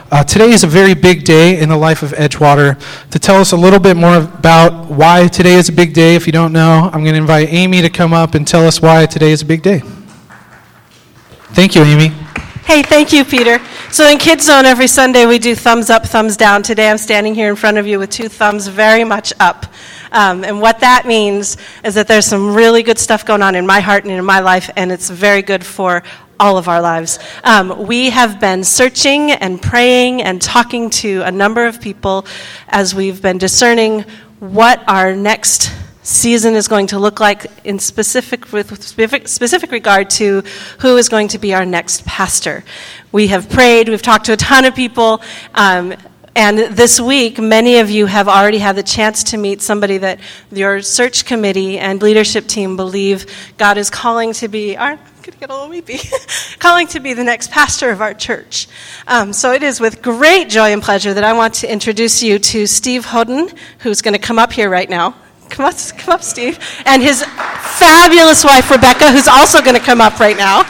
Today is a very big day in the life of Edgewater. To tell us a little bit more about why today is a big day, if you don't know, I'm going to invite Amy to come up and tell us why today is a big day. Thank you, Amy. Hey, thank you, Peter. So in Kids Zone, every Sunday we do thumbs up, thumbs down. Today I'm standing here in front of you with 2 thumbs very much up. And what that means is that there's some really good stuff going on in my heart and in my life, and it's very good for all of our lives. We have been searching and praying and talking to a number of people as we've been discerning what our next season is going to look like in specific regard to who is going to be our next pastor. We have prayed, we've talked to a ton of people, and this week many of you have already had the chance to meet somebody that your search committee and leadership team believe God is calling to be I'm going to get a little weepy, calling to be the next pastor of our church. So it is with great joy and pleasure that I want to introduce you to Steve Hoden, who's going to come up here right now. Come up, Steve. And his fabulous wife, Rebecca, who's also going to come up right now.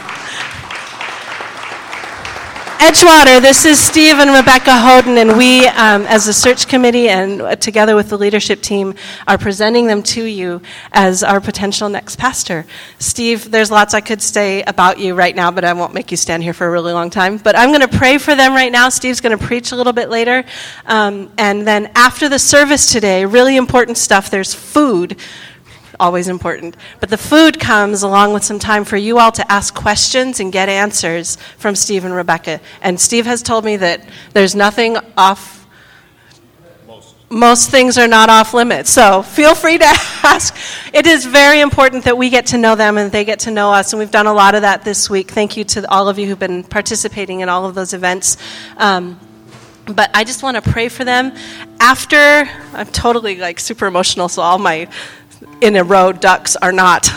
Edgewater, this is Steve and Rebecca Hoden, and we, as a search committee and together with the leadership team, are presenting them to you as our potential next pastor. Steve, there's lots I could say about you right now, but I won't make you stand here for a really long time. But I'm going to pray for them right now. Steve's going to preach a little bit later. And then after the service today, really important stuff, there's food. Always important. But the food comes along with some time for you all to ask questions and get answers from Steve and Rebecca. And Steve has told me that there's nothing off. Most things are not off limits. So feel free to ask. It is very important that we get to know them and they get to know us. And we've done a lot of that this week. Thank you to all of you who've been participating in all of those events. But I just want to pray for them. I'm totally super emotional, so all my in a row ducks are not.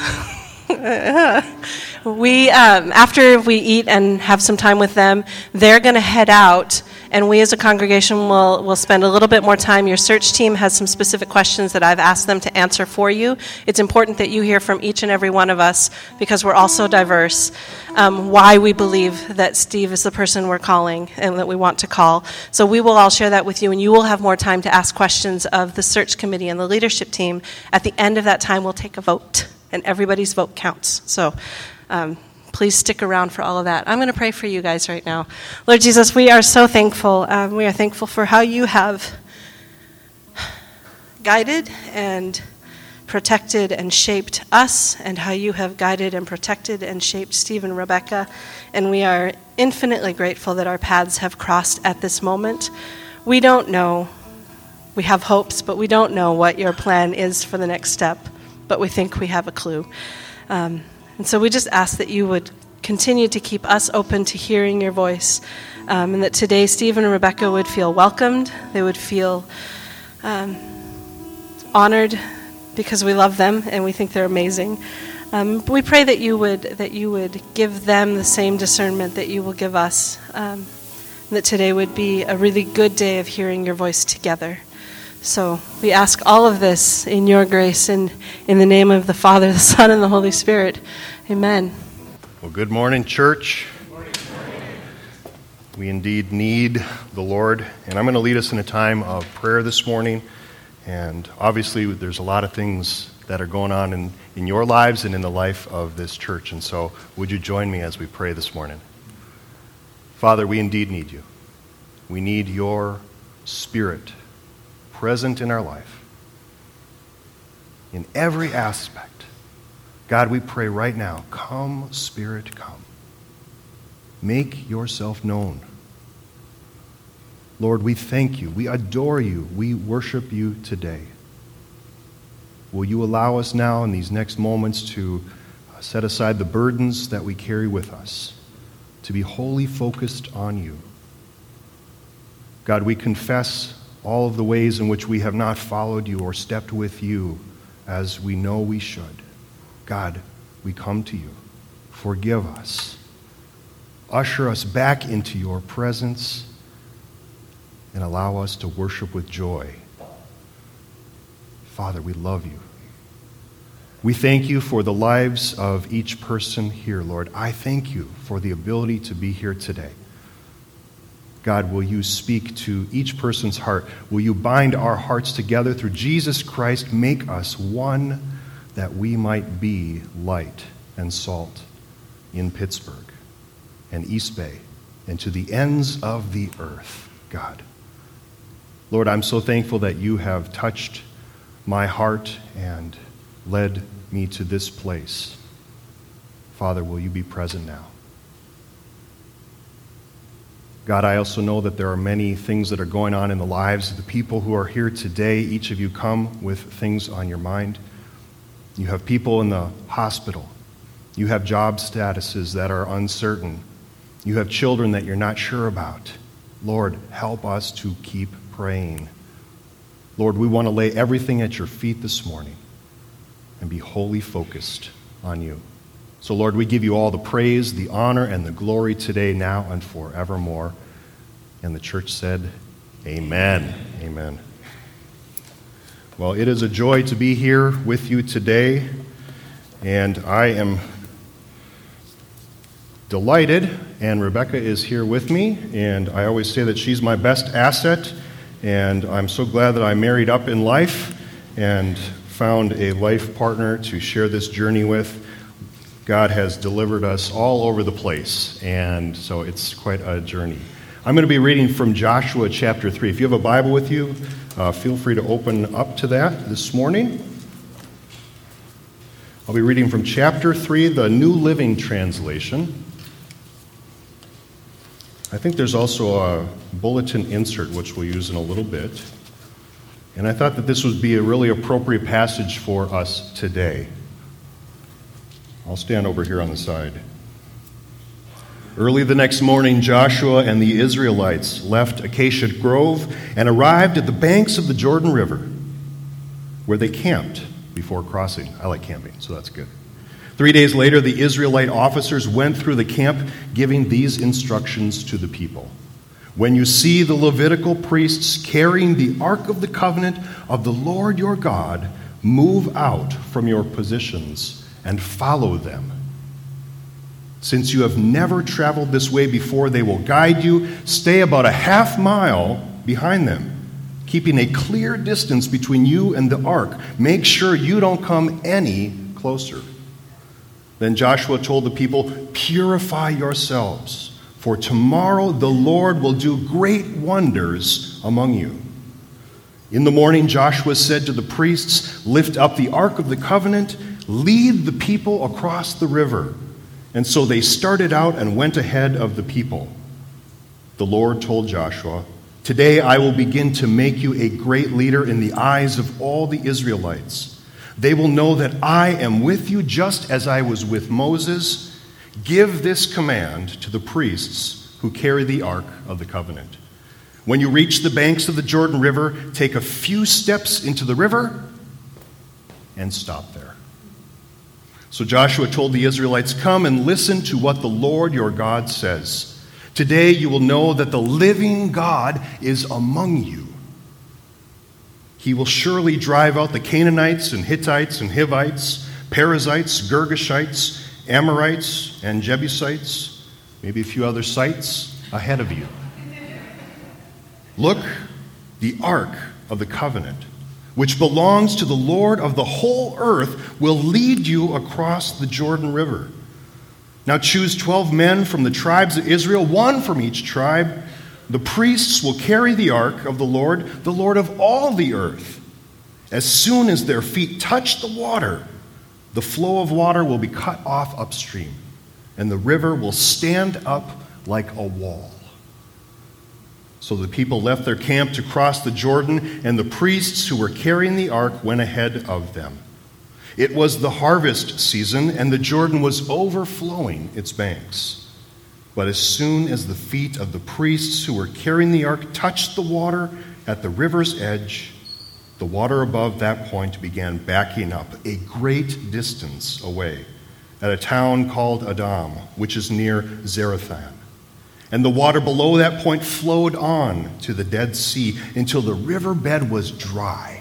After we eat and have some time with them, they're going to head out, and we as a congregation will spend a little bit more time. Your search team has some specific questions that I've asked them to answer for you. It's important that you hear from each and every one of us, because we're all so diverse, why we believe that Steve is the person we're calling and that we want to call. So we will all share that with you, and you will have more time to ask questions of the search committee and the leadership team. At the end of that time, we'll take a vote, and everybody's vote counts. So please stick around for all of that. I'm going to pray for you guys right now. Lord Jesus, we are so thankful. We are thankful for how you have guided and protected and shaped us, and how you have guided and protected and shaped Steve and Rebecca. And we are infinitely grateful that our paths have crossed at this moment. We don't know. We have hopes, but we don't know what your plan is for the next step. But we think we have a clue. And so we just ask that you would continue to keep us open to hearing your voice, and that today Steve and Rebecca would feel welcomed. They would feel honored because we love them and we think they're amazing. We pray that you would give them the same discernment that you will give us, and that today would be a really good day of hearing your voice together. So we ask all of this in your grace and in the name of the Father, the Son, and the Holy Spirit. Amen. Well, good morning, church. Good morning. We indeed need the Lord, and I'm going to lead us in a time of prayer this morning. And obviously, there's a lot of things that are going on in your lives and in the life of this church. And so, would you join me as we pray this morning? Father, we indeed need you. We need your Spirit present in our life, in every aspect. God, we pray right now, come, Spirit, come. Make yourself known. Lord, we thank you, we adore you, we worship you today. Will you allow us now in these next moments to set aside the burdens that we carry with us, to be wholly focused on you. God, we confess all of the ways in which we have not followed you or stepped with you as we know we should. God, we come to you. Forgive us. Usher us back into your presence and allow us to worship with joy. Father, we love you. We thank you for the lives of each person here, Lord. I thank you for the ability to be here today. God, will you speak to each person's heart? Will you bind our hearts together through Jesus Christ? Make us one that we might be light and salt in Pittsburgh and East Bay and to the ends of the earth, God. Lord, I'm so thankful that you have touched my heart and led me to this place. Father, will you be present now? God, I also know that there are many things that are going on in the lives of the people who are here today. Each of you come with things on your mind. You have people in the hospital. You have job statuses that are uncertain. You have children that you're not sure about. Lord, help us to keep praying. Lord, we want to lay everything at your feet this morning and be wholly focused on you. So, Lord, we give you all the praise, the honor, and the glory today, now, and forevermore. And the church said, amen. Amen. Well, it is a joy to be here with you today, and I am delighted, and Rebecca is here with me, and I always say that she's my best asset, and I'm so glad that I married up in life and found a life partner to share this journey with. God has delivered us all over the place, and so it's quite a journey. I'm going to be reading from Joshua chapter 3. If you have a Bible with you, feel free to open up to that this morning. I'll be reading from chapter 3, the New Living Translation. I think there's also a bulletin insert, which we'll use in a little bit. And I thought that this would be a really appropriate passage for us today. I'll stand over here on the side. Early the next morning, Joshua and the Israelites left Acacia Grove and arrived at the banks of the Jordan River, where they camped before crossing. I like camping, so that's good. 3 days later, the Israelite officers went through the camp, giving these instructions to the people. When you see the Levitical priests carrying the Ark of the Covenant of the Lord your God, move out from your positions and follow them. Since you have never traveled this way before, they will guide you. Stay about a half mile behind them, keeping a clear distance between you and the ark. Make sure you don't come any closer. Then Joshua told the people, purify yourselves, for tomorrow the Lord will do great wonders among you. In the morning, Joshua said to the priests, lift up the Ark of the Covenant, lead the people across the river. And so they started out and went ahead of the people. The Lord told Joshua, today I will begin to make you a great leader in the eyes of all the Israelites. They will know that I am with you just as I was with Moses. Give this command to the priests who carry the Ark of the Covenant. When you reach the banks of the Jordan River, take a few steps into the river and stop there. So Joshua told the Israelites, come and listen to what the Lord your God says. Today you will know that the living God is among you. He will surely drive out the Canaanites and Hittites and Hivites, Perizzites, Girgashites, Amorites, and Jebusites, maybe a few other sites ahead of you. Look, the Ark of the Covenant, which belongs to the Lord of the whole earth, will lead you across the Jordan River. Now choose 12 men from the tribes of Israel, one from each tribe. The priests will carry the ark of the Lord of all the earth. As soon as their feet touch the water, the flow of water will be cut off upstream, and the river will stand up like a wall. So the people left their camp to cross the Jordan, and the priests who were carrying the ark went ahead of them. It was the harvest season, and the Jordan was overflowing its banks. But as soon as the feet of the priests who were carrying the ark touched the water at the river's edge, the water above that point began backing up a great distance away at a town called Adam, which is near Zarethan. And the water below that point flowed on to the Dead Sea until the riverbed was dry.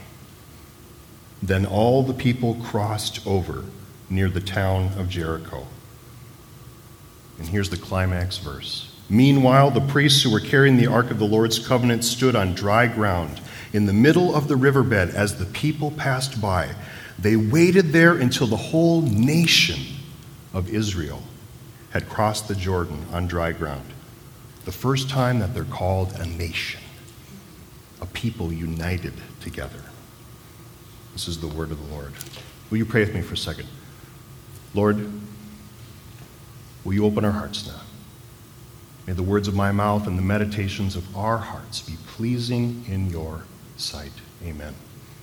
Then all the people crossed over near the town of Jericho. And here's the climax verse. Meanwhile, the priests who were carrying the Ark of the Lord's covenant stood on dry ground in the middle of the riverbed as the people passed by. They waited there until the whole nation of Israel had crossed the Jordan on dry ground. The first time that they're called a nation, a people united together. This is the word of the Lord. Will you pray with me for a second? Lord, will you open our hearts now? May the words of my mouth and the meditations of our hearts be pleasing in your sight. Amen.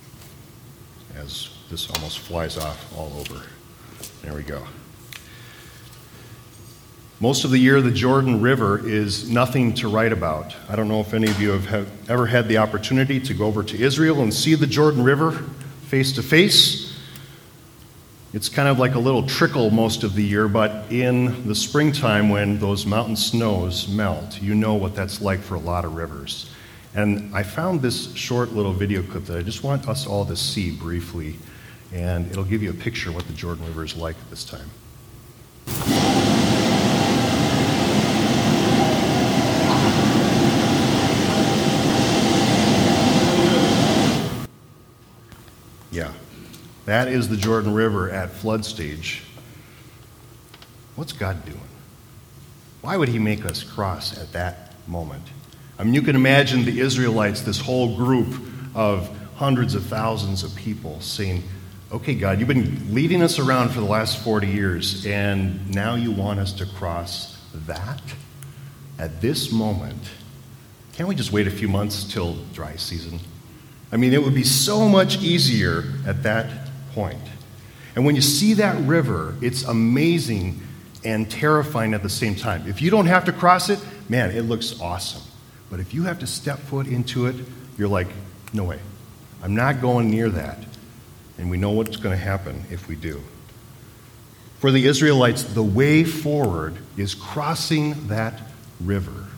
As this almost flies off all over. There we go. Most of the year, the Jordan River is nothing to write about. I don't know if any of you have ever had the opportunity to go over to Israel and see the Jordan River face to face. It's kind of like a little trickle most of the year, but in the springtime when those mountain snows melt, you know what that's like for a lot of rivers. And I found this short little video clip that I just want us all to see briefly, and it'll give you a picture of what the Jordan River is like at this time. Yeah, that is the Jordan River at flood stage. What's God doing? Why would he make us cross at that moment? I mean, you can imagine the Israelites, this whole group of hundreds of thousands of people saying, okay, God, you've been leading us around for the last 40 years, and now you want us to cross that? At this moment, can't we just wait a few months till dry season? I mean, it would be so much easier at that point. And when you see that river, it's amazing and terrifying at the same time. If you don't have to cross it, man, it looks awesome. But if you have to step foot into it, you're like, no way. I'm not going near that. And we know what's going to happen if we do. For the Israelites, the way forward is crossing that river.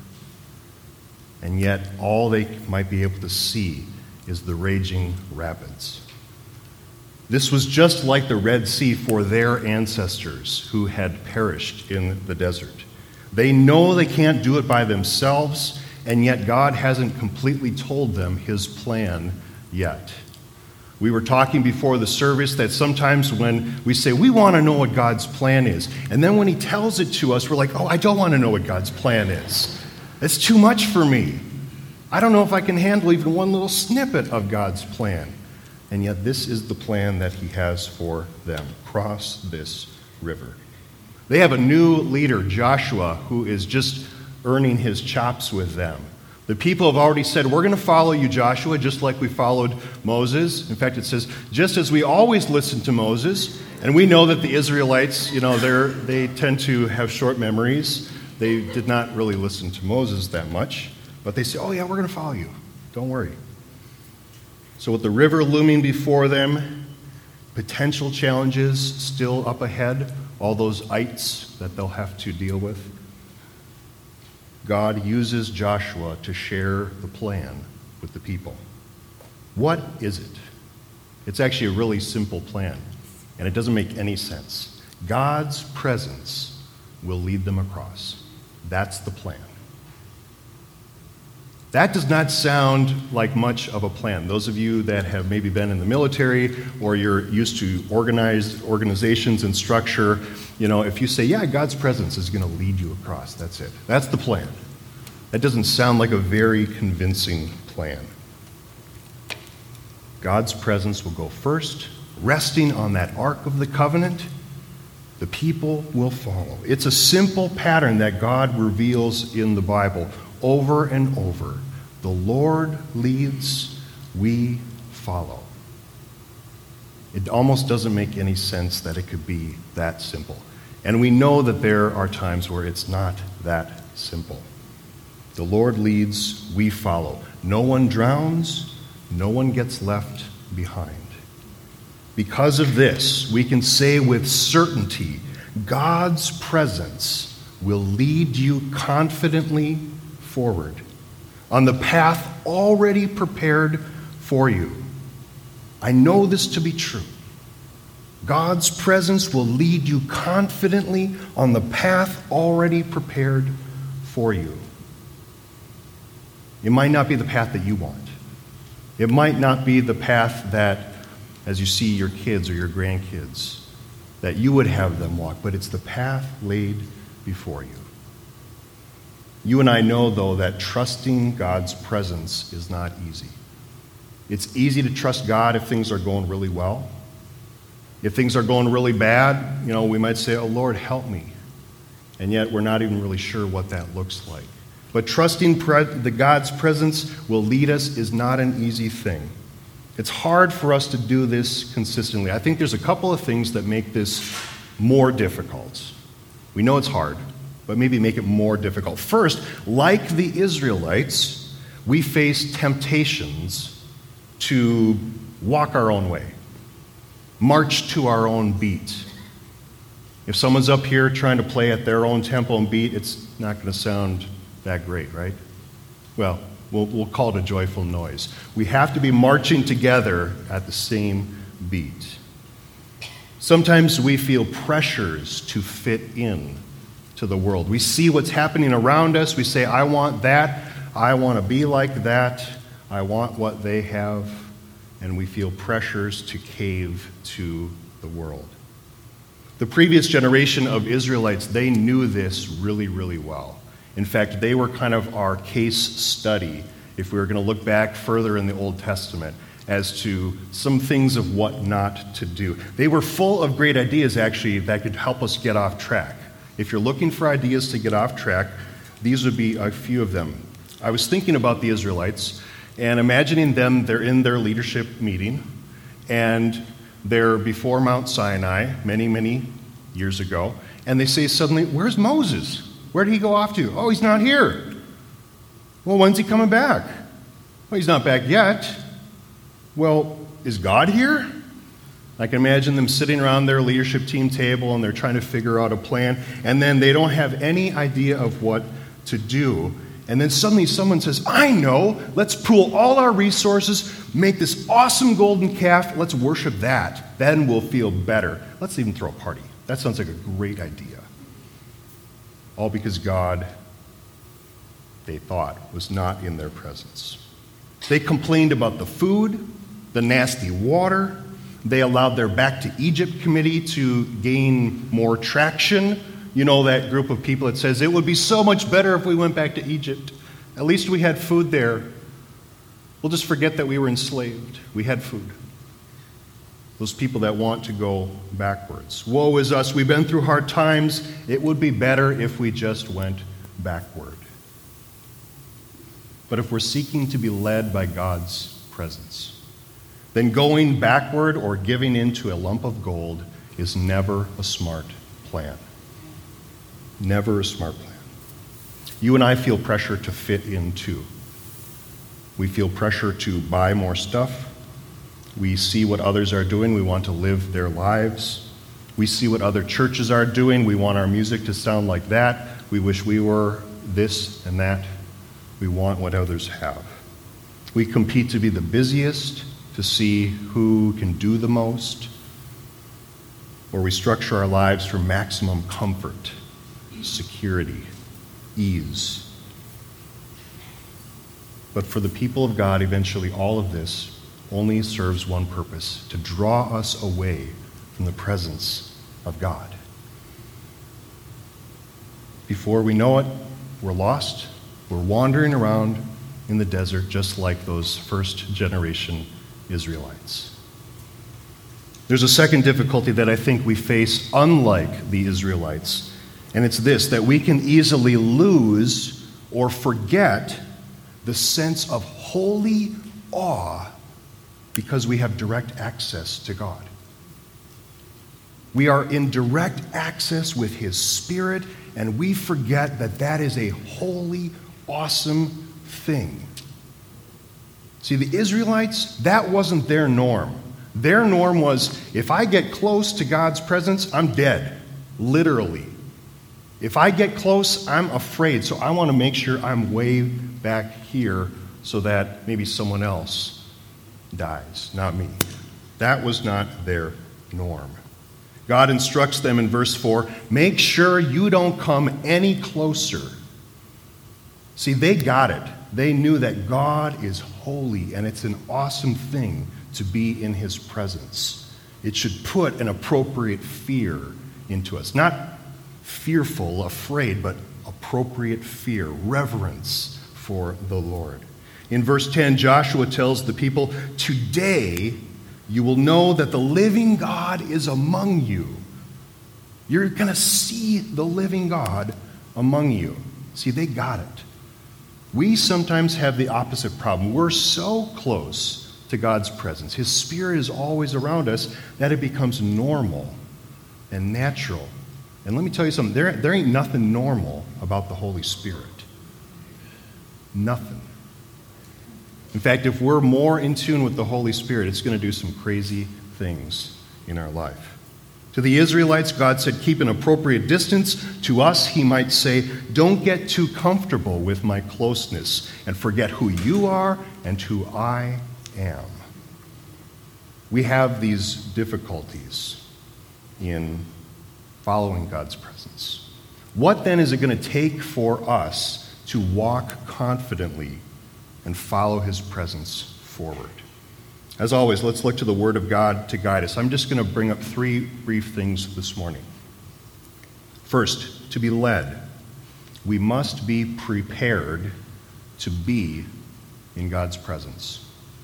And yet, all they might be able to see is the raging rapids. This was just like the Red Sea for their ancestors who had perished in the desert. They know they can't do it by themselves, and yet God hasn't completely told them his plan yet. We were talking before the service that sometimes when we say we want to know what God's plan is, and then when he tells it to us, we're like, oh, I don't want to know what God's plan is. It's too much for me. I don't know if I can handle even one little snippet of God's plan. And yet this is the plan that he has for them. Cross this river. They have a new leader, Joshua, who is just earning his chops with them. The people have already said, we're going to follow you, Joshua, just like we followed Moses. In fact, it says, just as we always listen to Moses. And we know that the Israelites, they tend to have short memories. They did not really listen to Moses that much. But they say, oh yeah, we're going to follow you. Don't worry. So with the river looming before them, potential challenges still up ahead, all those ites that they'll have to deal with, God uses Joshua to share the plan with the people. What is it? It's actually a really simple plan, and it doesn't make any sense. God's presence will lead them across. That's the plan. That does not sound like much of a plan. Those of you that have maybe been in the military or you're used to organized organizations and structure, if you say, yeah, God's presence is going to lead you across, that's it. That's the plan. That doesn't sound like a very convincing plan. God's presence will go first, resting on that Ark of the Covenant. The people will follow. It's a simple pattern that God reveals in the Bible over and over. The Lord leads, we follow. It almost doesn't make any sense that it could be that simple. And we know that there are times where it's not that simple. The Lord leads, we follow. No one drowns, no one gets left behind. Because of this, we can say with certainty, God's presence will lead you confidently forward on the path already prepared for you. I know this to be true. God's presence will lead you confidently on the path already prepared for you. It might not be the path that you want. It might not be the path that, as you see your kids or your grandkids, that you would have them walk, but it's the path laid before you. You and I know, though, that trusting God's presence is not easy. It's easy to trust God if things are going really well. If things are going really bad, we might say, "Oh, Lord, help me." And yet we're not even really sure what that looks like. But trusting that God's presence will lead us is not an easy thing. It's hard for us to do this consistently. I think there's a couple of things that make this more difficult. We know it's hard, but maybe make it more difficult. First, like the Israelites, we face temptations to walk our own way, march to our own beat. If someone's up here trying to play at their own tempo and beat, it's not going to sound that great, right? Well, we'll call it a joyful noise. We have to be marching together at the same beat. Sometimes we feel pressures to fit in to the world. We see what's happening around us. We say, "I want that. I want to be like that. I want what they have." And we feel pressures to cave to the world. The previous generation of Israelites, they knew this really, really well. In fact, they were kind of our case study, if we were going to look back further in the Old Testament, as to some things of what not to do. They were full of great ideas, actually, that could help us get off track. If you're looking for ideas to get off track, these would be a few of them. I was thinking about the Israelites and imagining them, they're in their leadership meeting, and they're before Mount Sinai many, many years ago, and they say suddenly, "Where's Moses? Where did he go off to? Oh, he's not here. Well, when's he coming back? Well, he's not back yet. Well, is God here?" I can imagine them sitting around their leadership team table and they're trying to figure out a plan, and then they don't have any idea of what to do. And then suddenly someone says, "I know, let's pool all our resources, make this awesome golden calf, let's worship that. Then we'll feel better. Let's even throw a party." That sounds like a great idea. All because God, they thought, was not in their presence. They complained about the food, the nasty water. They allowed their Back to Egypt committee to gain more traction. You know, that group of people that says, "It would be so much better if we went back to Egypt. At least we had food there. We'll just forget that we were enslaved. We had food." Those people that want to go backwards. "Woe is us, we've been through hard times. It would be better if we just went backward." But if we're seeking to be led by God's presence, then going backward or giving into a lump of gold is never a smart plan. Never a smart plan. You and I feel pressure to fit in too. We feel pressure to buy more stuff. We see what others are doing. We want to live their lives. We see what other churches are doing. We want our music to sound like that. We wish we were this and that. We want what others have. We compete to be the busiest, to see who can do the most, or we structure our lives for maximum comfort, security, ease. But for the people of God, eventually all of this only serves one purpose: to draw us away from the presence of God. Before we know it, we're lost. We're wandering around in the desert just like those first generation Israelites. There's a second difficulty that I think we face unlike the Israelites, and it's this: that we can easily lose or forget the sense of holy awe because we have direct access to God. We are in direct access with His Spirit, and we forget that that is a holy, awesome thing. See, the Israelites, that wasn't their norm. Their norm was, if I get close to God's presence, I'm dead, literally. If I get close, I'm afraid, so I want to make sure I'm way back here so that maybe someone else dies, not me. That was not their norm. God instructs them in verse 4, make sure you don't come any closer See, they got it. They knew that God is holy, and it's an awesome thing to be in his presence. It should put an appropriate fear into us. Not fearful, afraid, but appropriate fear, reverence for the Lord. In verse 10, Joshua tells the people, "Today you will know that the living God is among you." You're going to see the living God among you. See, they got it. We sometimes have the opposite problem. We're so close to God's presence. His Spirit is always around us that it becomes normal and natural. And let me tell you something, there ain't nothing normal about the Holy Spirit. Nothing. In fact, if we're more in tune with the Holy Spirit, it's going to do some crazy things in our life. To the Israelites, God said, "Keep an appropriate distance." To us, he might say, "Don't get too comfortable with my closeness and forget who you are and who I am." We have these difficulties in following God's presence. What then is it going to take for us to walk confidently and follow his presence forward? As always, let's look to the Word of God to guide us. I'm just going to bring up 3 brief things this morning. First, to be led, we must be prepared to be in God's presence.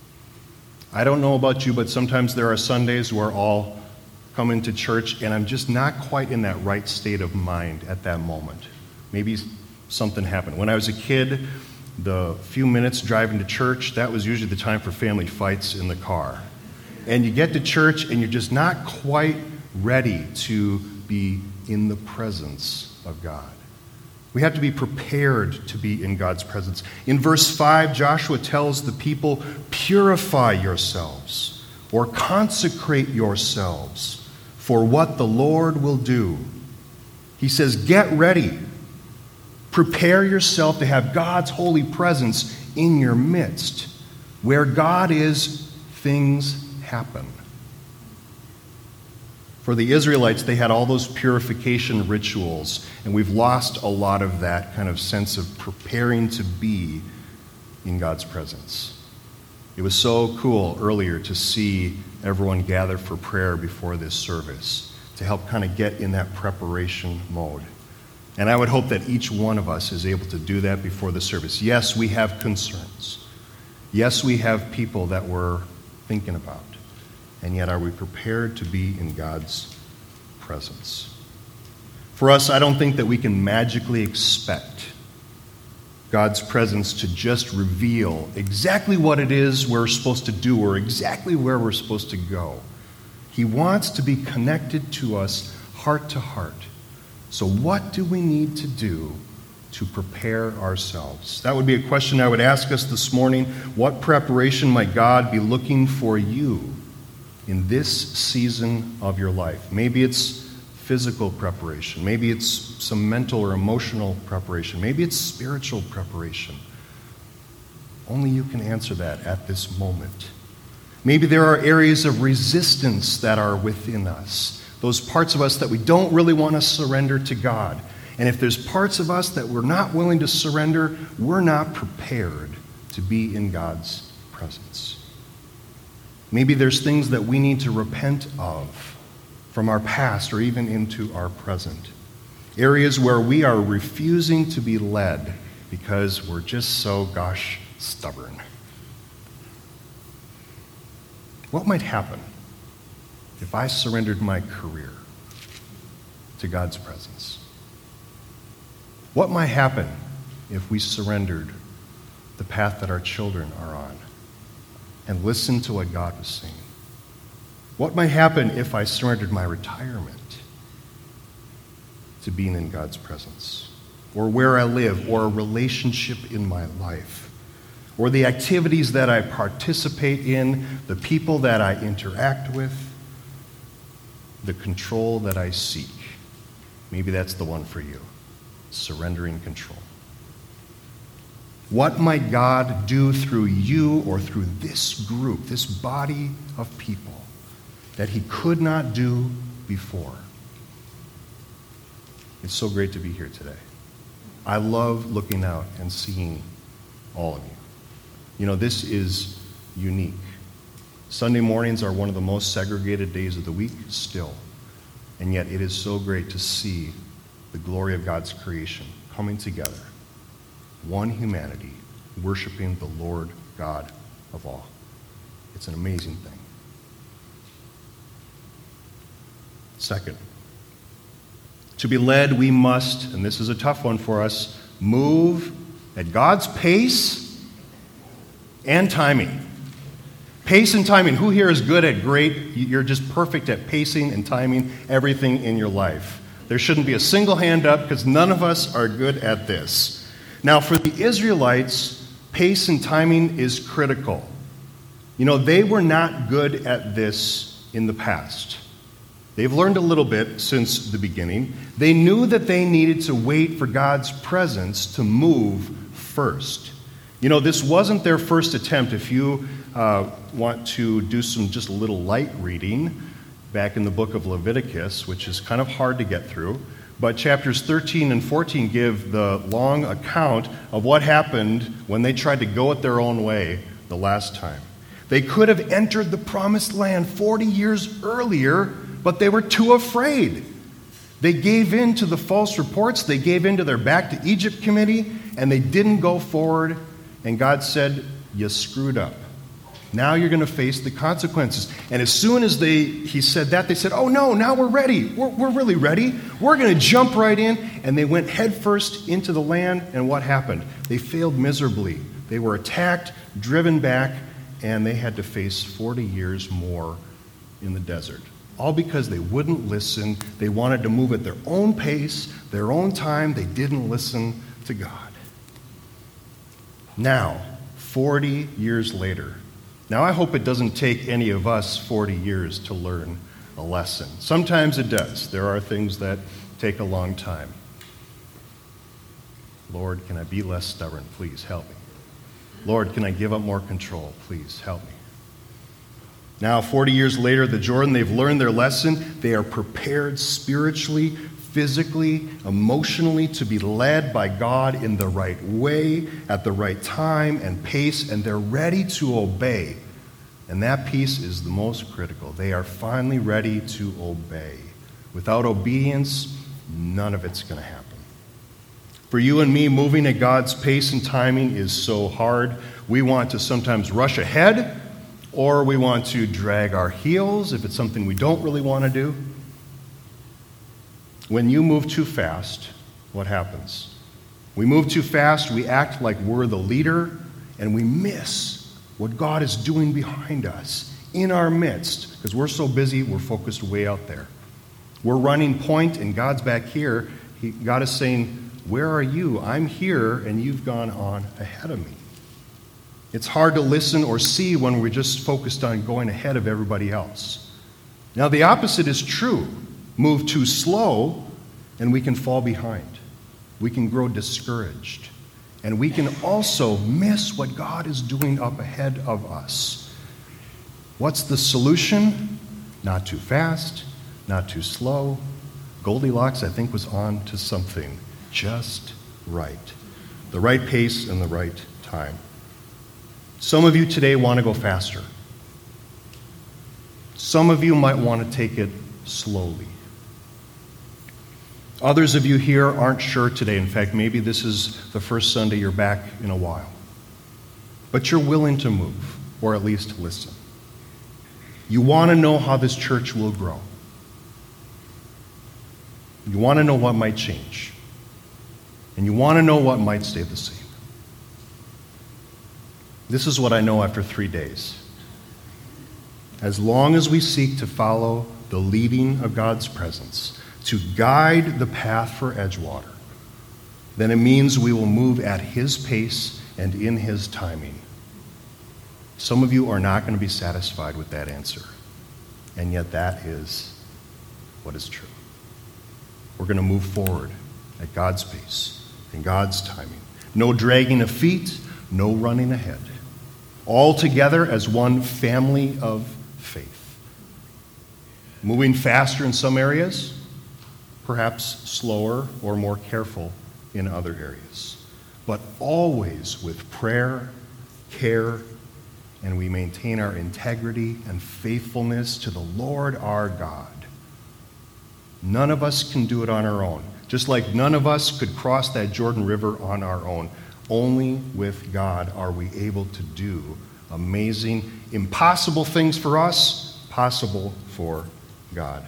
I don't know about you, but sometimes there are Sundays where I'll come into church and I'm just not quite in that right state of mind at that moment. Maybe something happened. When I was a kid, the few minutes driving to church, that was usually the time for family fights in the car. And you get to church and you're just not quite ready to be in the presence of God. We have to be prepared to be in God's presence. In verse 5, Joshua tells the people, "Purify yourselves," or "consecrate yourselves for what the Lord will do." He says, get ready. Prepare yourself to have God's holy presence in your midst. Where God is, things happen. For the Israelites, they had all those purification rituals, and we've lost a lot of that kind of sense of preparing to be in God's presence. It was so cool earlier to see everyone gather for prayer before this service to help kind of get in that preparation mode. And I would hope that each one of us is able to do that before the service. Yes, we have concerns. Yes, we have people that we're thinking about. And yet, are we prepared to be in God's presence? For us, I don't think that we can magically expect God's presence to just reveal exactly what it is we're supposed to do or exactly where we're supposed to go. He wants to be connected to us heart to heart. So what do we need to do to prepare ourselves? That would be a question I would ask us this morning. What preparation might God be looking for you in this season of your life? Maybe it's physical preparation. Maybe it's some mental or emotional preparation. Maybe it's spiritual preparation. Only you can answer that at this moment. Maybe there are areas of resistance that are within us. Those parts of us that we don't really want to surrender to God. And if there's parts of us that we're not willing to surrender, we're not prepared to be in God's presence. Maybe there's things that we need to repent of from our past or even into our present. Areas where we are refusing to be led because we're just so, stubborn. What might happen if I surrendered my career to God's presence? What might happen if we surrendered the path that our children are on and listened to what God was saying? What might happen if I surrendered my retirement to being in God's presence? Or where I live, or a relationship in my life, or the activities that I participate in, the people that I interact with, the control that I seek. Maybe that's the one for you. Surrendering control. What might God do through you or through this group, this body of people, that he could not do before? It's so great to be here today. I love looking out and seeing all of you. You know, this is unique. Sunday mornings are one of the most segregated days of the week still. And yet it is so great to see the glory of God's creation coming together. One humanity worshiping the Lord God of all. It's an amazing thing. Second, to be led, we must, and this is a tough one for us, move at God's pace and timing. Pace and timing. Who here is good at great? You're just perfect at pacing and timing everything in your life. There shouldn't be a single hand up because none of us are good at this. Now, for the Israelites, pace and timing is critical. You know, they were not good at this in the past. They've learned a little bit since the beginning. They knew that they needed to wait for God's presence to move first. You know, this wasn't their first attempt. If you want to do some just a little light reading back in the book of Leviticus, which is kind of hard to get through, but chapters 13 and 14 give the long account of what happened when they tried to go it their own way the last time. They could have entered the promised land 40 years earlier, but they were too afraid. They gave in to the false reports. They gave in to their Back to Egypt committee, and they didn't go forward. And God said, you screwed up. Now you're going to face the consequences. And as soon as he said that, they said, oh no, now we're ready. We're really ready. We're going to jump right in. And they went headfirst into the land, and what happened? They failed miserably. They were attacked, driven back, and they had to face 40 years more in the desert. All because they wouldn't listen. They wanted to move at their own pace, their own time. They didn't listen to God. Now, 40 years later. Now, I hope it doesn't take any of us 40 years to learn a lesson. Sometimes it does. There are things that take a long time. Lord, can I be less stubborn? Please help me. Lord, can I give up more control? Please help me. Now, 40 years later at the Jordan, they've learned their lesson. They are prepared spiritually, physically, emotionally to be led by God in the right way, at the right time and pace, and they're ready to obey. And that piece is the most critical. They are finally ready to obey. Without obedience, none of it's going to happen. For you and me, moving at God's pace and timing is so hard. We want to sometimes rush ahead, or we want to drag our heels if it's something we don't really want to do. When you move too fast, what happens? We move too fast, we act like we're the leader, and we miss what God is doing behind us, in our midst, because we're so busy, we're focused way out there. We're running point, and God's back here. God is saying, where are you? I'm here, and you've gone on ahead of me. It's hard to listen or see when we're just focused on going ahead of everybody else. Now, the opposite is true. Move too slow, and we can fall behind. We can grow discouraged. And we can also miss what God is doing up ahead of us. What's the solution? Not too fast, not too slow. Goldilocks, I think, was on to something just right. The right pace and the right time. Some of you today want to go faster. Some of you might want to take it slowly. Others of you here aren't sure today. In fact, maybe this is the first Sunday you're back in a while. But you're willing to move, or at least listen. You want to know how this church will grow. You want to know what might change. And you want to know what might stay the same. This is what I know after 3 days. As long as we seek to follow the leading of God's presence, to guide the path for Edgewater, then it means we will move at His pace and in His timing. Some of you are not going to be satisfied with that answer, and yet that is what is true. We're going to move forward at God's pace and God's timing. No dragging of feet, no running ahead. All together as one family of faith. Moving faster in some areas, perhaps slower or more careful in other areas, but always with prayer, care, and we maintain our integrity and faithfulness to the Lord our God. None of us can do it on our own, just like none of us could cross that Jordan River on our own. Only with God are we able to do amazing, impossible things for us, possible for God.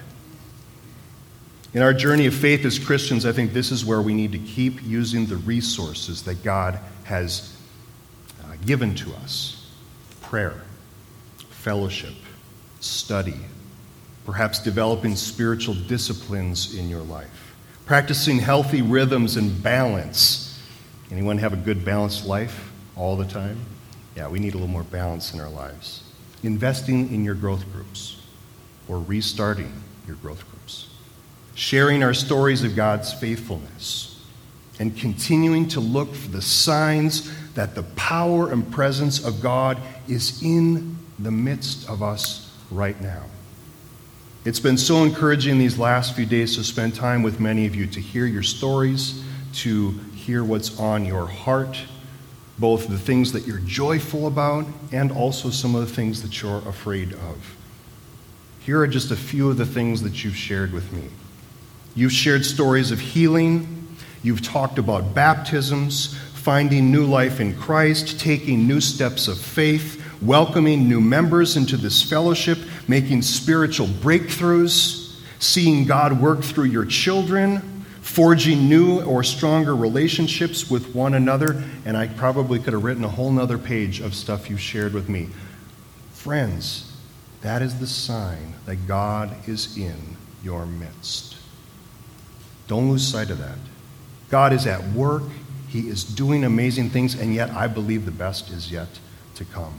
In our journey of faith as Christians, I think this is where we need to keep using the resources that God has given to us. Prayer, fellowship, study, perhaps developing spiritual disciplines in your life, practicing healthy rhythms and balance. Anyone have a good balanced life all the time? Yeah, we need a little more balance in our lives. Investing in your growth groups or restarting your growth groups. Sharing our stories of God's faithfulness and continuing to look for the signs that the power and presence of God is in the midst of us right now. It's been so encouraging these last few days to spend time with many of you, to hear your stories, to hear what's on your heart, both the things that you're joyful about and also some of the things that you're afraid of. Here are just a few of the things that you've shared with me. You've shared stories of healing. You've talked about baptisms, finding new life in Christ, taking new steps of faith, welcoming new members into this fellowship, making spiritual breakthroughs, seeing God work through your children, forging new or stronger relationships with one another, and I probably could have written a whole nother page of stuff you shared with me. Friends, that is the sign that God is in your midst. Don't lose sight of that. God is at work. He is doing amazing things, and yet I believe the best is yet to come.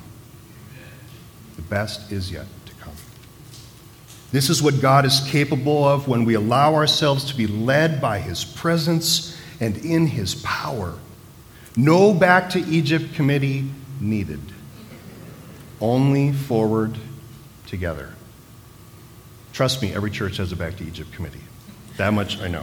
The best is yet to come. This is what God is capable of when we allow ourselves to be led by His presence and in His power. No Back to Egypt committee needed. Only forward together. Trust me, every church has a Back to Egypt committee. That much I know.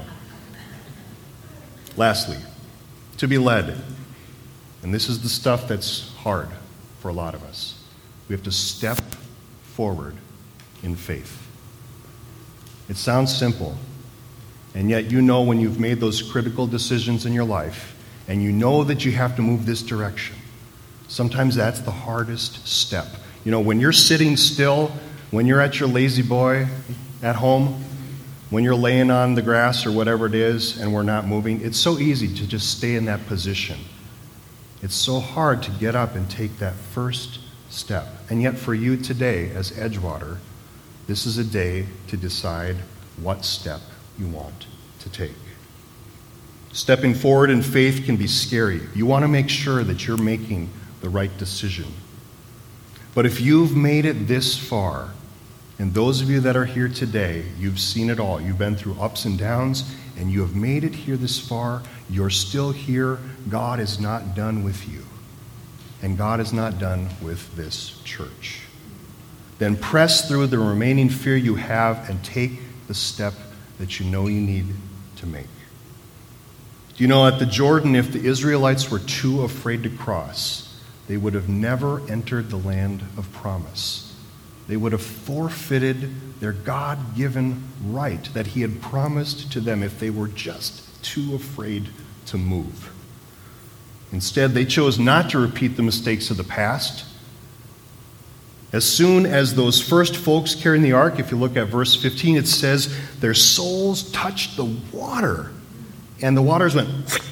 Lastly, to be led. And this is the stuff that's hard for a lot of us. We have to step forward in faith. It sounds simple, and yet you know when you've made those critical decisions in your life, and you know that you have to move this direction. Sometimes that's the hardest step. You know, when you're sitting still, when you're at your lazy boy at home, when you're laying on the grass or whatever it is and we're not moving, it's so easy to just stay in that position. It's so hard to get up and take that first step. And yet for you today as Edgewater, this is a day to decide what step you want to take. Stepping forward in faith can be scary. You want to make sure that you're making the right decision. But if you've made it this far, and those of you that are here today, you've seen it all. You've been through ups and downs, and you have made it here this far. You're still here. God is not done with you. And God is not done with this church. Then press through the remaining fear you have and take the step that you know you need to make. Do you know, at the Jordan, if the Israelites were too afraid to cross, they would have never entered the land of promise. They would have forfeited their God-given right that He had promised to them if they were just too afraid to move. Instead, they chose not to repeat the mistakes of the past. As soon as those first folks carrying the ark, if you look at verse 15, it says their soles touched the water, and the waters went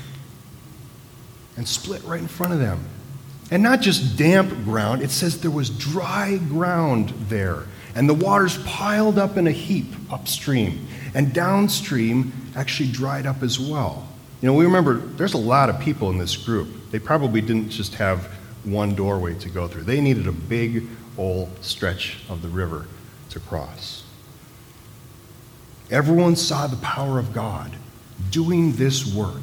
and split right in front of them. And not just damp ground, it says there was dry ground there. And the waters piled up in a heap upstream. And downstream actually dried up as well. You know, we remember there's a lot of people in this group. They probably didn't just have one doorway to go through. They needed a big old stretch of the river to cross. Everyone saw the power of God doing this work.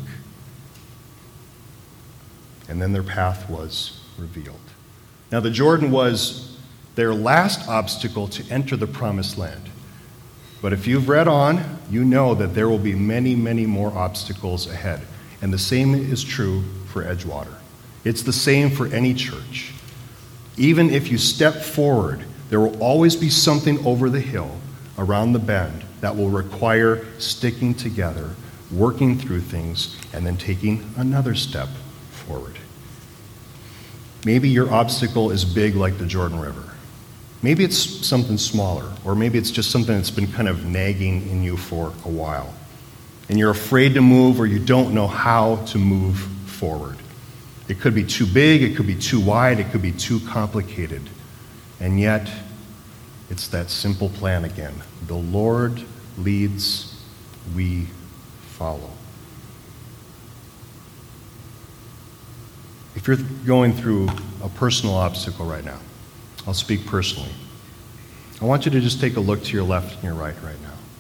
And then their path was revealed. Now, the Jordan was their last obstacle to enter the promised land. But if you've read on, you know that there will be many, many more obstacles ahead. And the same is true for Edgewater. It's the same for any church. Even if you step forward, there will always be something over the hill, around the bend, that will require sticking together, working through things, and then taking another step forward. Maybe your obstacle is big like the Jordan River. Maybe it's something smaller, or maybe it's just something that's been kind of nagging in you for a while. And you're afraid to move, or you don't know how to move forward. It could be too big, it could be too wide, it could be too complicated. And yet, it's that simple plan again. The Lord leads, we follow. If you're going through a personal obstacle right now, I'll speak personally. I want you to just take a look to your left and your right now.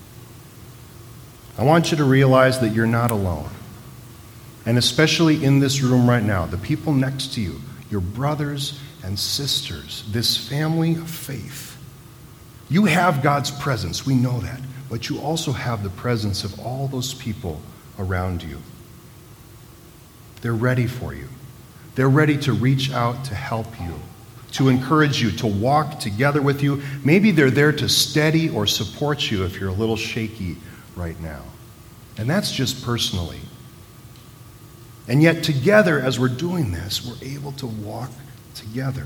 I want you to realize that you're not alone. And especially in this room right now, the people next to you, your brothers and sisters, this family of faith. You have God's presence, we know that, but you also have the presence of all those people around you. They're ready for you. They're ready to reach out to help you, to encourage you, to walk together with you. Maybe they're there to steady or support you if you're a little shaky right now. And that's just personally. And yet together, as we're doing this, we're able to walk together.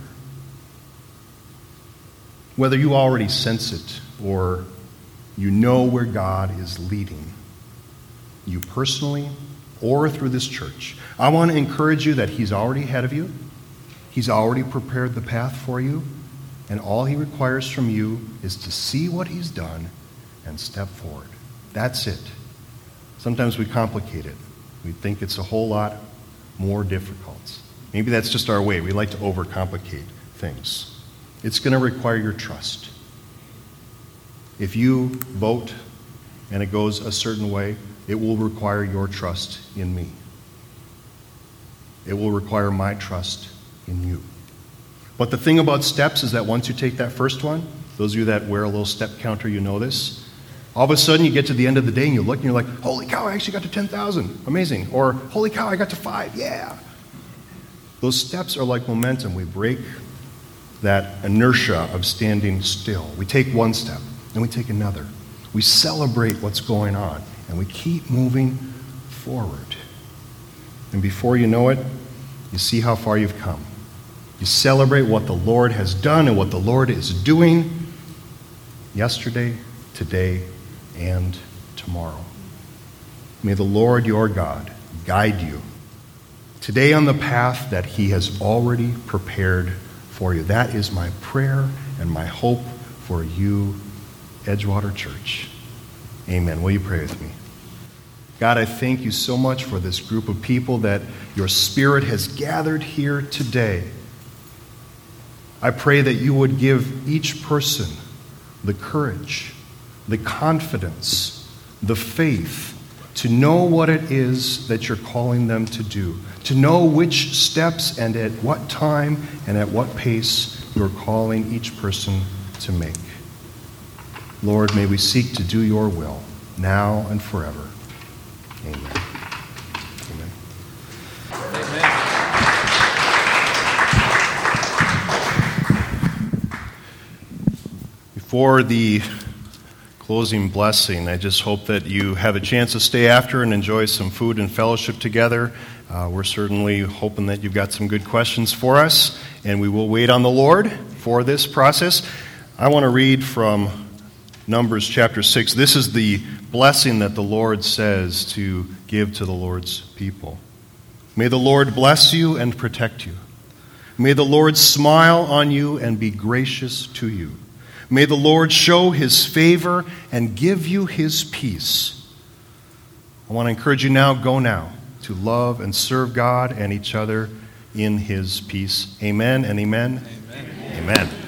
Whether you already sense it or you know where God is leading you personally or through this church, I want to encourage you that He's already ahead of you. He's already prepared the path for you. And all He requires from you is to see what He's done and step forward. That's it. Sometimes we complicate it. We think it's a whole lot more difficult. Maybe that's just our way. We like to overcomplicate things. It's going to require your trust. If you vote and it goes a certain way, it will require your trust in me. It will require my trust in you. But the thing about steps is that once you take that first one, those of you that wear a little step counter, you know this. All of a sudden, you get to the end of the day and you look and you're like, holy cow, I actually got to 10,000. Amazing. Or, holy cow, I got to 5. Yeah. Those steps are like momentum. We break that inertia of standing still. We take one step, then we take another. We celebrate what's going on, and we keep moving forward. And before you know it, you see how far you've come. You celebrate what the Lord has done and what the Lord is doing yesterday, today, and tomorrow. May the Lord your God guide you today on the path that He has already prepared for you. That is my prayer and my hope for you, Edgewater Church. Amen. Will you pray with me? God, I thank you so much for this group of people that your Spirit has gathered here today. I pray that you would give each person the courage, the confidence, the faith to know what it is that you're calling them to do, to know which steps and at what time and at what pace you're calling each person to make. Lord, may we seek to do your will now and forever. Amen. Amen. Before the closing blessing, I just hope that you have a chance to stay after and enjoy some food and fellowship together. We're certainly hoping that you've got some good questions for us, and we will wait on the Lord for this process. I want to read from Numbers chapter 6. This is the blessing that the Lord says to give to the Lord's people. May the Lord bless you and protect you. May the Lord smile on you and be gracious to you. May the Lord show His favor and give you His peace. I want to encourage you now, go now, to love and serve God and each other in His peace. Amen and amen. Amen. Amen.